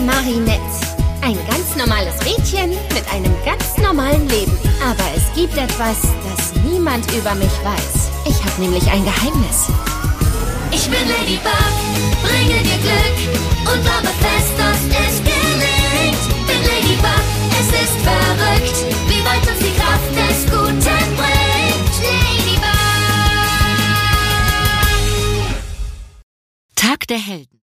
Marinette. Ein ganz normales Mädchen mit einem ganz normalen Leben. Aber es gibt etwas, das niemand über mich weiß. Ich habe nämlich ein Geheimnis. Ich bin Ladybug, bringe dir Glück und glaube fest, dass es gelingt. Bin Ladybug, es ist verrückt, wie weit uns die Kraft des Guten bringt. Ladybug! Tag der Helden.